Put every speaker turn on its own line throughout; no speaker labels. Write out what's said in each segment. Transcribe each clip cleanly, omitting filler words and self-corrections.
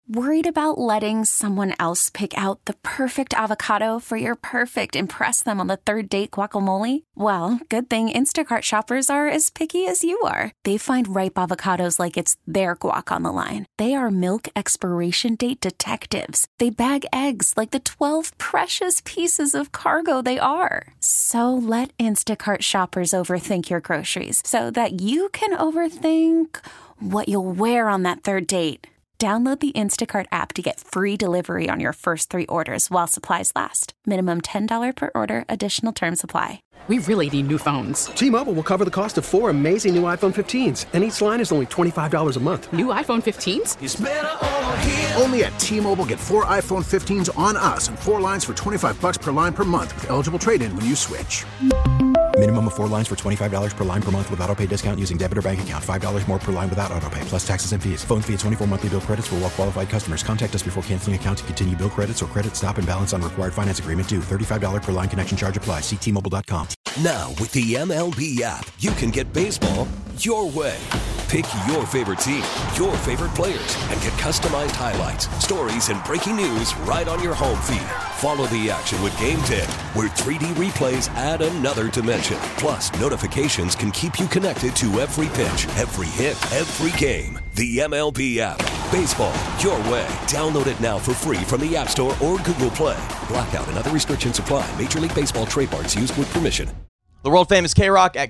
Worried about letting someone else pick out the perfect avocado for your perfect impress them on the third date guacamole? Well, good thing Instacart shoppers are as picky as you are. They find ripe avocados like it's their guac on the line. They are milk expiration date detectives. They bag eggs like the 12 precious pieces of cargo they are. So let Instacart shoppers overthink your groceries so that you can overthink what you'll wear on that third date. Download the Instacart app to get free delivery on your first 3 orders while supplies last. Minimum $10 per order. Additional terms apply.
We really need new phones.
T-Mobile will cover the cost of 4 amazing new iPhone 15s, and each line is only $25 a month.
New iPhone 15s?
It's better over here.
Only at T-Mobile, get 4 iPhone 15s on us and 4 lines for $25 per line per month with eligible trade-in when you switch.
Minimum of 4 lines for $25 per line per month with autopay discount using debit or bank account. $5 more per line without autopay, plus taxes and fees. Phone fee at 24 monthly bill credits for well-qualified customers. Contact us before canceling account to continue bill credits or credit stop and balance on required finance agreement due. $35 per line connection charge applies. See T-Mobile.com.
Now, with the MLB app, you can get baseball your way. Pick your favorite team, your favorite players, and get customized highlights, stories, and breaking news right on your home feed. Follow the action with Game 10, where 3D replays add another dimension. Plus, notifications can keep you connected to every pitch, every hit, every game. The MLB app. Baseball your way. Download it now for free from the App Store or Google Play. Blackout and other restrictions apply. Major League Baseball trademarks used with permission.
The world-famous K-Rock at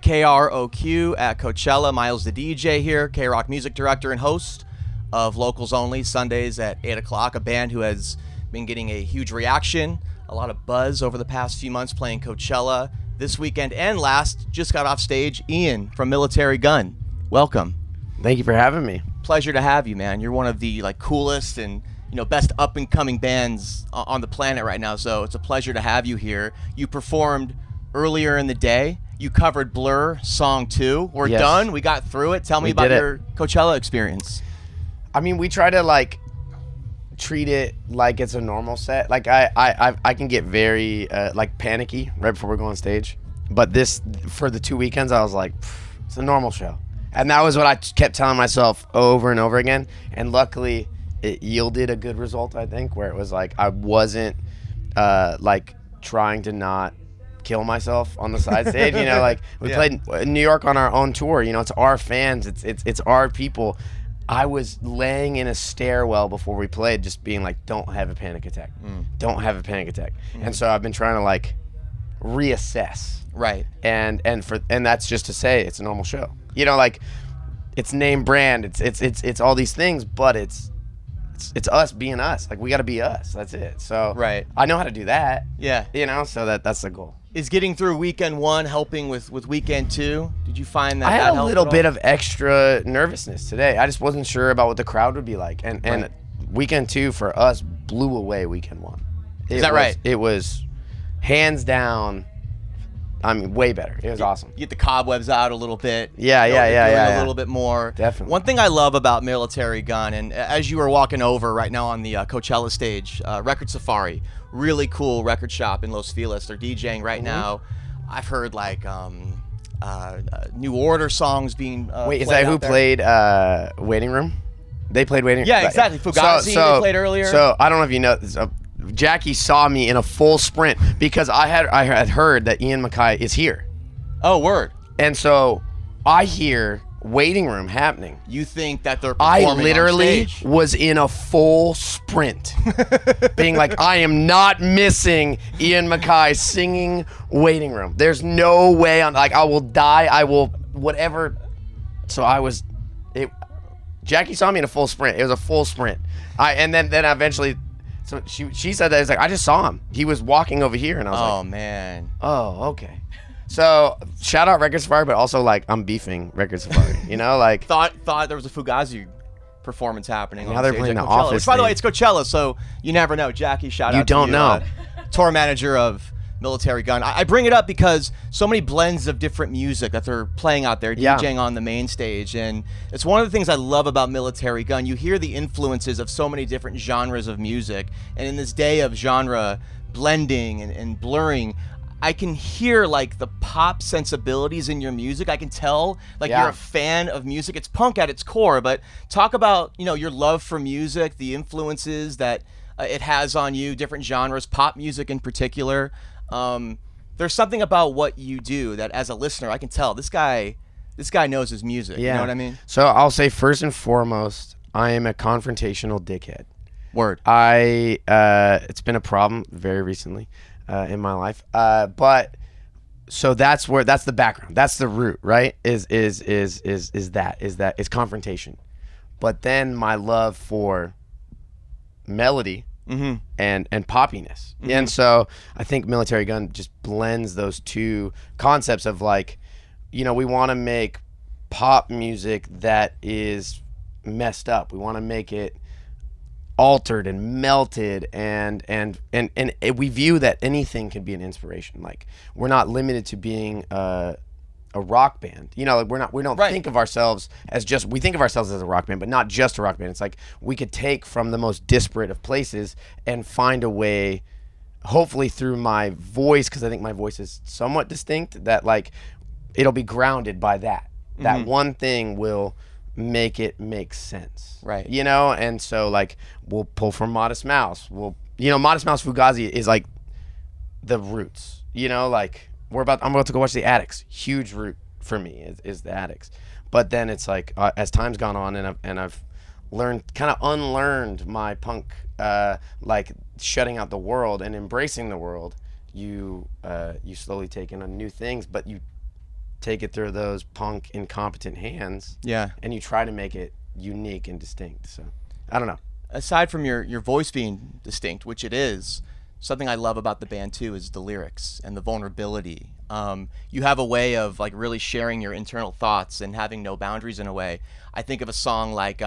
KROQ at Coachella. Miles the DJ here, K-Rock music director and host of Locals Only, Sundays at 8 o'clock, a band who has been getting a huge reaction, a lot of buzz over the past few months playing Coachella this weekend. And last, just got off stage, Ian from Military Gun. Welcome.
Thank you for having me.
Pleasure to have you, man. You're one of the coolest and best up-and-coming bands on the planet right now, so it's a pleasure to have you here. You performed earlier in the day. You covered Blur Song 2. We're done. We got through it. Tell me about your Coachella experience.
I mean, we try to treat it like it's a normal set. Like I can get very panicky right before we go on stage. But this, for the 2 weekends, I was like, it's a normal show. And that was what I kept telling myself over and over again. And luckily, it yielded a good result, I think, where it was like I wasn't trying to not kill myself on the side stage. We played in New York on our own tour. It's our fans. It's our people. I was laying in a stairwell before we played, just being like, don't have a panic attack. Don't have a panic attack. And so I've been trying to reassess.
Right.
And that's just to say it's a normal show. It's name brand. It's all these things, but it's us being us. We got to be us. That's it. So
right.
I know how to do that.
Yeah.
So that's the goal.
Is getting through weekend 1 helping with weekend 2? Did you find that
I had
that
a little bit of extra nervousness today. I just wasn't sure about what the crowd would be like. And weekend 2 for us blew away weekend 1.
Is that right?
It was hands down. I mean, way better. It was awesome.
You get the cobwebs out a little bit.
Yeah.
A little bit more.
Definitely.
One thing I love about Military Gun, and as you were walking over right now on the Coachella stage, Record Safari, really cool record shop in Los Feliz. They're DJing right now. I've heard New Order songs being
Wait, is that who played Waiting Room? They played Waiting Room?
Yeah, exactly. Fugazi, they played earlier.
So I don't know if you know this. Jackie saw me in a full sprint because I had heard that Ian MacKaye is here.
Oh, word.
And so I hear Waiting Room happening.
You think that they're performing
I literally
on stage.
Was in a full sprint, being like, I am not missing Ian MacKaye singing Waiting Room. There's no way I will die. I will whatever. So Jackie saw me in a full sprint. It was a full sprint. And then eventually. So she said that. It's I just saw him. He was walking over here, and I was like,
oh, man.
Oh, okay. So shout out Record Safari, but also I'm beefing Record Safari.
Thought there was a Fugazi performance happening.
Now they're playing The
Coachella,
Office.
Which, by the way, it's Coachella, so you never know. Jackie, shout out.
You don't know.
Tour manager of Military Gun. I bring it up because so many blends of different music that they're playing out there, DJing on the main stage, and it's one of the things I love about Military Gun. You hear the influences of so many different genres of music, and in this day of genre blending and blurring, I can hear like the pop sensibilities in your music. I can tell like you're a fan of music. It's punk at its core, but talk about, you know, your love for music, the influences that it has on you, different genres, pop music in particular. There's something about what you do that as a listener, I can tell this guy knows his music. You know what I mean?
So I'll say first and foremost, I am a confrontational dickhead.
Word.
It's been a problem very recently in my life. But so that's the background. That's the root, right? Is confrontation. But then my love for melody and poppiness. And so I think Military Gun just blends those two concepts of like, you know, we want to make pop music that is messed up. We want to make it altered and melted and we view that anything can be an inspiration. Like, we're not limited to being a rock band. You know, like we don't think of ourselves as we think of ourselves as a rock band, but not just a rock band. It's like we could take from the most disparate of places and find a way, hopefully through my voice, because I think my voice is somewhat distinct, that like it'll be grounded by that. That one thing will make it make sense. Right. You know, and so like we'll pull from Modest Mouse. Modest Mouse Fugazi is like the roots. You know, like I'm about to go watch The Addicts. Huge root for me is The Addicts. But then it's like as time's gone on and I've learned, kind of unlearned my punk, like shutting out the world and embracing the world. You slowly take in on new things, but you take it through those punk incompetent hands. Yeah. And you try to make it unique and distinct. So I don't know.
Aside from your voice being distinct, which it is, something I love about the band too is the lyrics and the vulnerability. You have a way of like really sharing your internal thoughts and having no boundaries in a way. I think of a song like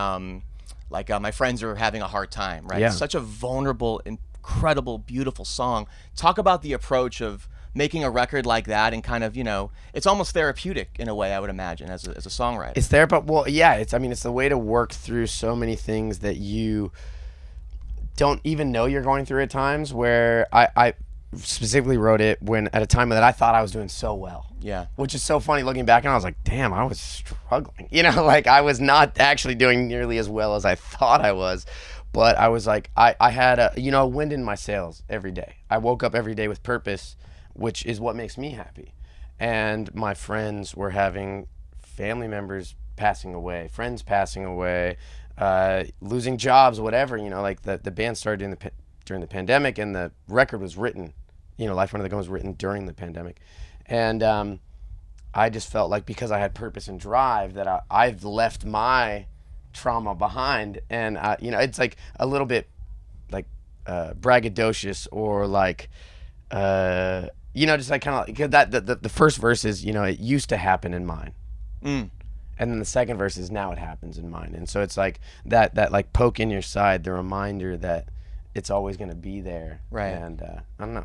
My Friends Are Having a Hard Time, right?
Yeah.
Such a vulnerable, incredible, beautiful song. Talk about the approach of making a record like that, and kind of, you know, it's almost therapeutic in a way, I would imagine, as a songwriter.
It's there, but well, yeah, it's the way to work through so many things that you don't even know you're going through at times, where I specifically wrote it at a time that I thought I was doing so well.
Yeah.
Which is so funny looking back, and I was like, damn, I was struggling. You know, like I was not actually doing nearly as well as I thought I was. But I was like, I had a wind in my sails every day. I woke up every day with purpose, which is what makes me happy. And my friends were having family members passing away, friends passing away, losing jobs, whatever. You know, like the band started during the pandemic, and the record was written, Life Under the Gun was written during the pandemic. And I just felt like, because I had purpose and drive, that I've left my trauma behind. And, it's like a little bit like braggadocious, or like, just like kind of like that. The first verse is, it used to happen in mine. And then the second verse is, now it happens in mine. And so it's like that like poke in your side, the reminder that it's always going to be there. Right. And I don't know,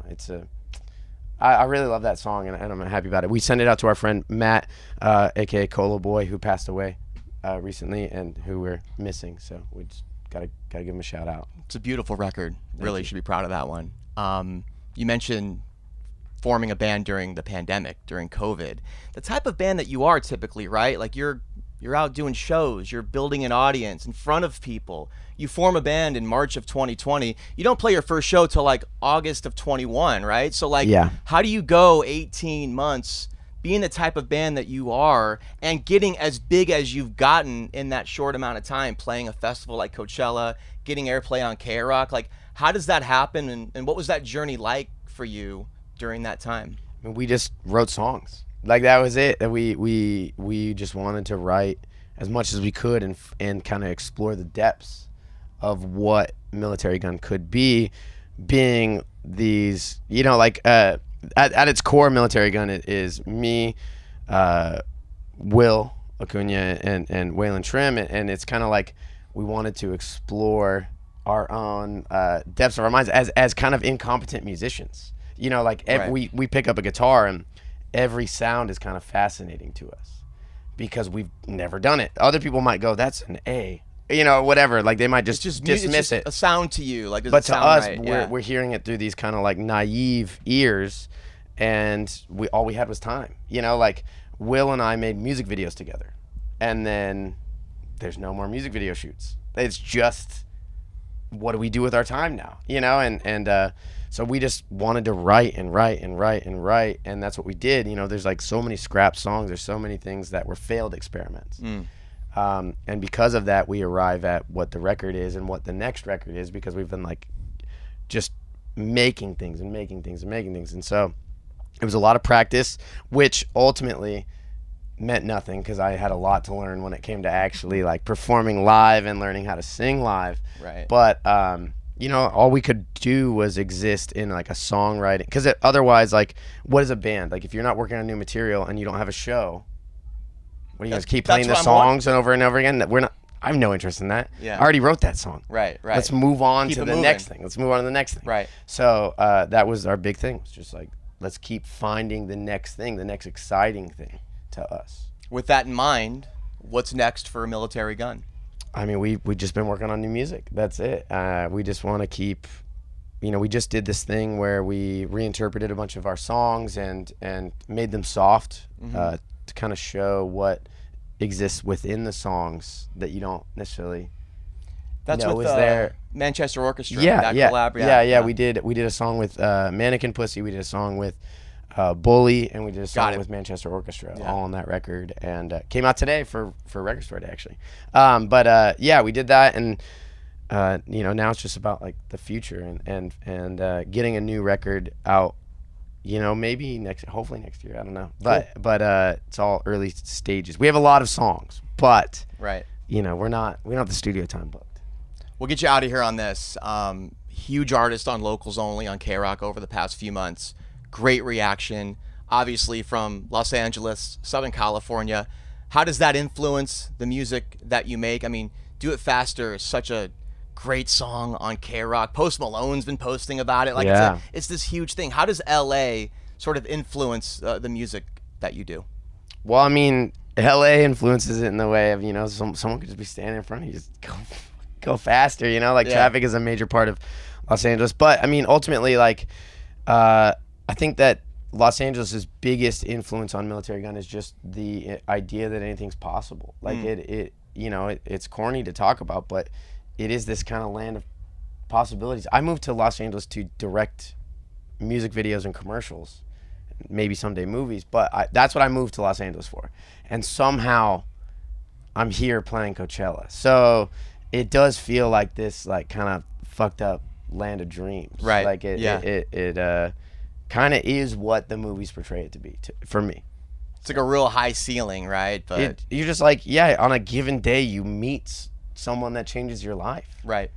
I really love that song, and I'm happy about it. We sent it out to our friend Matt, aka Cola Boy, who passed away recently, and who we're missing. So we just gotta give him a shout out.
It's a beautiful record. Really should be proud of that one. You mentioned forming a band during the pandemic, during COVID. The type of band that you are typically, right? Like you're out doing shows, you're building an audience in front of people. You form a band in March of 2020. You don't play your first show till like August of 21, right? So like, how do you go 18 months being the type of band that you are and getting as big as you've gotten in that short amount of time, playing a festival like Coachella, getting airplay on K-Rock? Like, how does that happen, and what was that journey like for you during that time?
I mean, we just wrote songs. Like, that was it. We just wanted to write as much as we could and kind of explore the depths of what Military Gun could be, being these, at its core, Military Gun is me, Will Acuna, and Waylon Trim, and it's kind of like we wanted to explore our own depths of our minds as kind of incompetent musicians. We pick up a guitar, and every sound is kind of fascinating to us because we've never done it. Other people might go, that's an A, whatever. Like, they might just dismiss it.
A sound to you, like, does
but
it sound
to us,
right?
we're hearing it through these kind of like naive ears, and all we had was time. You know, like Will and I made music videos together, and then there's no more music video shoots. It's just, what do we do with our time now? You know, and so we just wanted to write, and that's what we did. You know, there's like so many scrap songs. There's so many things that were failed experiments. And because of that, we arrive at what the record is and what the next record is, because we've been like just making things. And so it was a lot of practice, which ultimately meant nothing, because I had a lot to learn when it came to actually like performing live and learning how to sing live.
Right.
But you know, all we could do was exist in like a songwriting, because otherwise, like, what is a band? Like, if you're not working on new material and you don't have a show, what are you guys keep playing the songs and over again? We're not. I have no interest in that.
Yeah.
I already wrote that song.
Right.
Let's move on to the next thing. Let's move on to the next thing.
Right.
So that was our big thing. It's just like, let's keep finding the next thing, the next exciting thing to us.
With that in mind, what's next for Military Gun?
I mean, we just been working on new music. That's it. We just want to keep, you know, we just did this thing where we reinterpreted a bunch of our songs and made them soft, to kind of show what exists within the songs that you don't necessarily know
with
is there.
Manchester Orchestra.
Yeah.
Collab.
We did a song with Mannequin Pussy. We did a song with Bully, and we did a song with Manchester Orchestra, all on that record, and came out today for Record Store Day, actually. But we did that, and you know, now it's just about like the future and getting a new record out. You know, maybe hopefully next year. I don't know, but it's all early stages. We have a lot of songs, but you know, we don't have the studio time booked.
We'll get you out of here on this. Huge artist on Locals Only on K-Rock over the past few months. Great reaction, obviously from Los Angeles, Southern California. How does that influence the music that you make? I mean, Do It Faster is such a great song on K-Rock. Post Malone's been posting about it. Like, it's this huge thing. How does LA sort of influence the music that you do?
Well, I mean, LA influences it in the way of, you know, someone could just be standing in front of you, just go faster, you know, like traffic is a major part of Los Angeles. But I mean, ultimately, like, I think that Los Angeles' biggest influence on Military Gun is just the idea that anything's possible. Like it's corny to talk about, but it is this kind of land of possibilities. I moved to Los Angeles to direct music videos and commercials, maybe someday movies, but that's what I moved to Los Angeles for. And somehow I'm here playing Coachella. So it does feel like this like kind of fucked up land of dreams.
Right.
Like it kind of is what the movies portray it to be for me.
It's like a real high ceiling, right? But
you're just like, on a given day you meet someone that changes your life.
Right.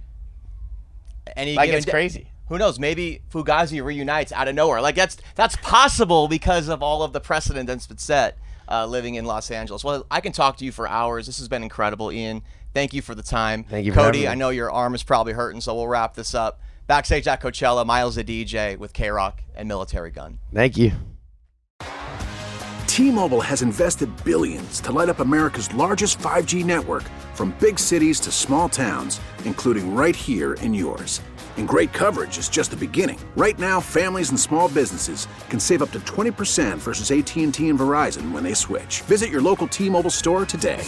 It's crazy.
Who knows? Maybe Fugazi reunites out of nowhere. Like that's possible because of all of the precedent that's been set living in Los Angeles. Well, I can talk to you for hours. This has been incredible, Ian. Thank you for the time.
Thank you, for
Cody.
having me.
I know your arm is probably hurting, so we'll wrap this up. Backstage at Coachella, Miles the DJ with K-Rock and Military Gun.
Thank you.
T-Mobile has invested billions to light up America's largest 5G network, from big cities to small towns, including right here in yours. And great coverage is just the beginning. Right now, families and small businesses can save up to 20% versus AT&T and Verizon when they switch. Visit your local T-Mobile store today.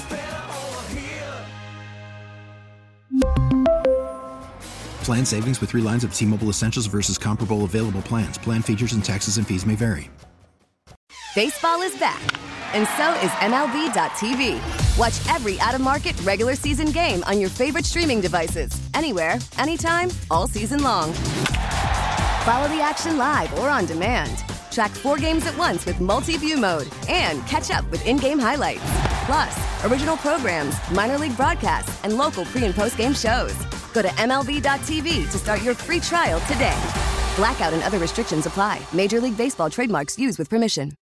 Plan savings with 3 lines of T-Mobile Essentials versus comparable available plans. Plan features and taxes and fees may vary.
Baseball is back, and so is MLB.tv. Watch every out-of-market regular season game on your favorite streaming devices, anywhere, anytime, all season long. Follow the action live or on demand. Track 4 games at once with multi-view mode and catch up with in-game highlights. Plus, original programs, minor league broadcasts, and local pre- and post-game shows. Go to MLB.tv to start your free trial today. Blackout and other restrictions apply. Major League Baseball trademarks used with permission.